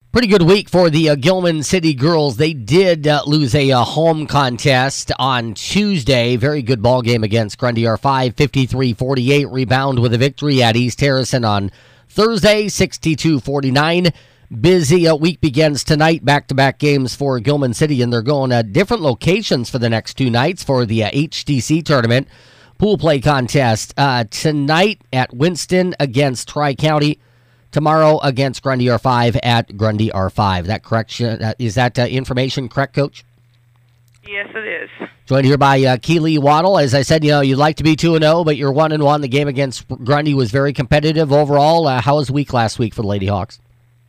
Pretty good week for the Gilman City girls. They did lose a home contest on Tuesday. Very good ball game against Grundy R5, 53-48. Rebound with a victory at East Harrison on Thursday, 62-49. Busy week begins tonight. Back-to-back games for Gilman City, and they're going at different locations for the next two nights for the HDC tournament pool play contest. Tonight at Winston against Tri-County. Tomorrow against Grundy R5 at Grundy R5. That correct? Is that information correct, Coach? Yes, it is. Joined here by Keely Waddle. As I said, you'd like to be 2-0, but you're 1-1. The game against Grundy was very competitive overall. How was the week last week for the Lady Hawks?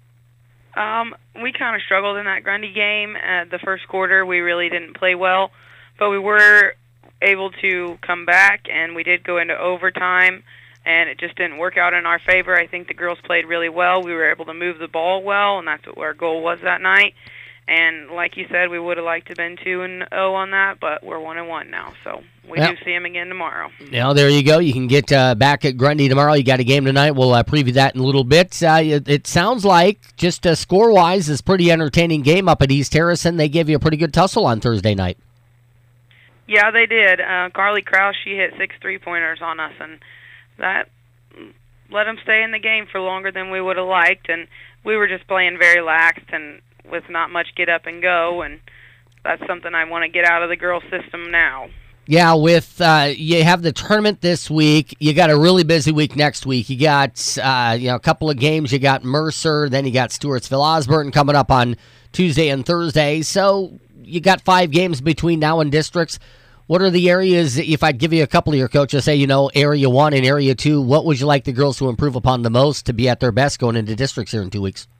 We kind of struggled in that Grundy game. The first quarter, we really didn't play well, but we were able to come back, and we did go into overtime. And it just didn't work out in our favor. I think the girls played really well. We were able to move the ball well, and that's what our goal was that night. And like you said, we would have liked to have been 2-0 on that, but we're 1-1 now. So we do see them again tomorrow. Now, there you go. You can get back at Grundy tomorrow. You got a game tonight. We'll preview that in a little bit. It sounds like, just score-wise, it's a pretty entertaining game up at East Harrison. They gave you a pretty good tussle on Thursday night. Yeah, they did. Carly Krause, she hit 6 3-pointers on us, and that let them stay in the game for longer than we would have liked, and we were just playing very laxed and with not much get up and go, and that's something I want to get out of the girls' system now. Yeah, with you have the tournament this week, you got a really busy week next week. You got a couple of games. You got Mercer, then you got Stewartsville Osborne coming up on Tuesday and Thursday. So you got 5 games between now and districts. What are the areas, if I'd give you a couple of your coaches, say, Area 1 and Area 2, what would you like the girls to improve upon the most to be at their best going into districts here in 2 weeks?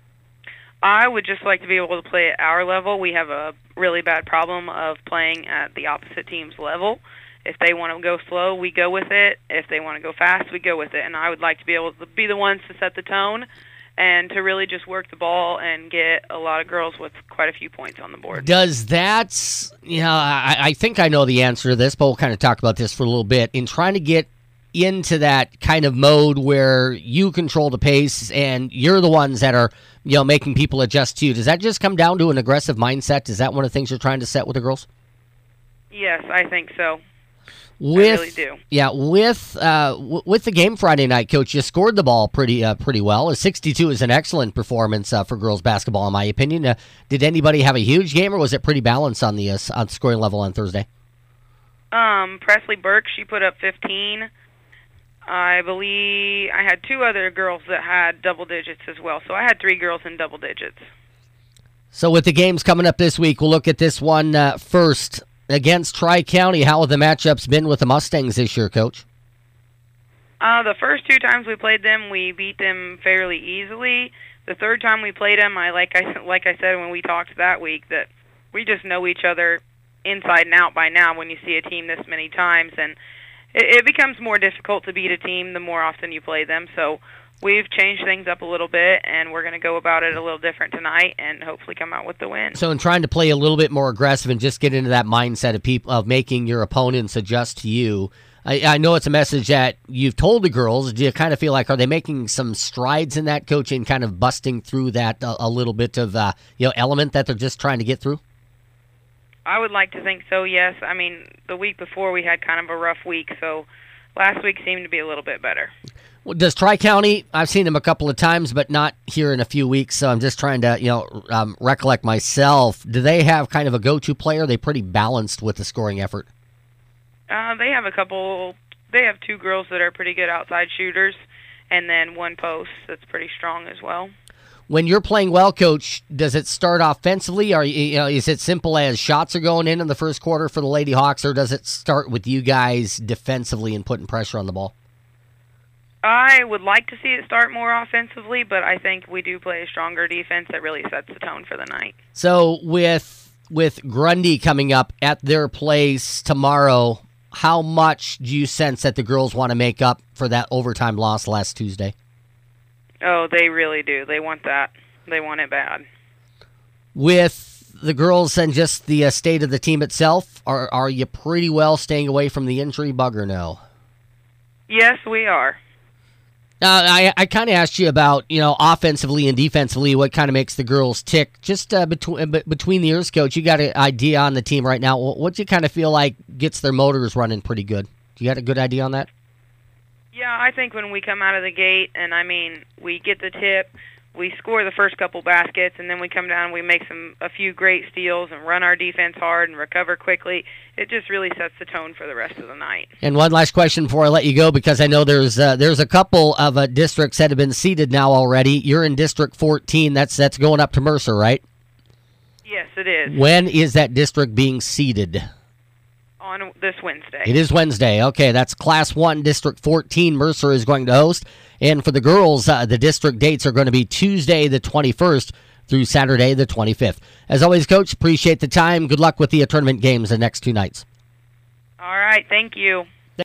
I would just like to be able to play at our level. We have a really bad problem of playing at the opposite team's level. If they want to go slow, we go with it. If they want to go fast, we go with it. And I would like to be able to be the ones to set the tone and to really just work the ball and get a lot of girls with quite a few points on the board. Does that, I think I know the answer to this, but we'll kind of talk about this for a little bit. In trying to get into that kind of mode where you control the pace and you're the ones that are, making people adjust to you, does that just come down to an aggressive mindset? Is that one of the things you're trying to set with the girls? Yes, I think so. I really do. Yeah, with the game Friday night, Coach, you scored the ball pretty well. A 62 is an excellent performance for girls basketball, in my opinion. Did anybody have a huge game, or was it pretty balanced on the scoring level on Thursday? Presley Burke, she put up 15. I believe I had 2 other girls that had double digits as well, so I had 3 girls in double digits. So with the games coming up this week, we'll look at this one first. Against Tri-County, how have the matchups been with the Mustangs this year, Coach? The first 2 times we played them, we beat them fairly easily. The third time we played them, like I said when we talked that week, that we just know each other inside and out by now when you see a team this many times. And it becomes more difficult to beat a team the more often you play them. So we've changed things up a little bit, and we're going to go about it a little different tonight and hopefully come out with the win. So in trying to play a little bit more aggressive and just get into that mindset of people of making your opponents adjust to you, I know it's a message that you've told the girls. Do you kind of feel like, are they making some strides in that, Coach, and kind of busting through that a little bit of element that they're just trying to get through? I would like to think so, yes. I mean, the week before we had kind of a rough week, so last week seemed to be a little bit better. Well, does Tri-County, I've seen them a couple of times, but not here in a few weeks, so I'm just trying to, recollect myself. Do they have kind of a go-to player? Are they pretty balanced with the scoring effort? They have 2 girls that are pretty good outside shooters, and then 1 post that's pretty strong as well. When you're playing well, Coach, does it start offensively? Or is it simple as shots are going in the first quarter for the Lady Hawks, or does it start with you guys defensively and putting pressure on the ball? I would like to see it start more offensively, but I think we do play a stronger defense that really sets the tone for the night. So with Grundy coming up at their place tomorrow, how much do you sense that the girls want to make up for that overtime loss last Tuesday? Oh, they really do. They want that. They want it bad. With the girls and just the state of the team itself, are you pretty well staying away from the injury bug or no? Yes, we are. I kind of asked you about, offensively and defensively, what kind of makes the girls tick. Just between the ears, Coach, you got an idea on the team right now. What do you kind of feel like gets their motors running pretty good? Do you got a good idea on that? Yeah, I think when we come out of the gate, and we get the tip, we score the first couple baskets, and then we come down and we make a few great steals and run our defense hard and recover quickly. It just really sets the tone for the rest of the night. And one last question before I let you go, because I know there's a couple of districts that have been seeded now already. You're in District 14. That's going up to Mercer, right? Yes, it is. When is that district being seeded? On this Wednesday. It is Wednesday. Okay, that's Class 1, District 14. Mercer is going to host. And for the girls, the district dates are going to be Tuesday the 21st through Saturday the 25th. As always, Coach, appreciate the time. Good luck with the tournament games the next 2 nights. All right, thank you.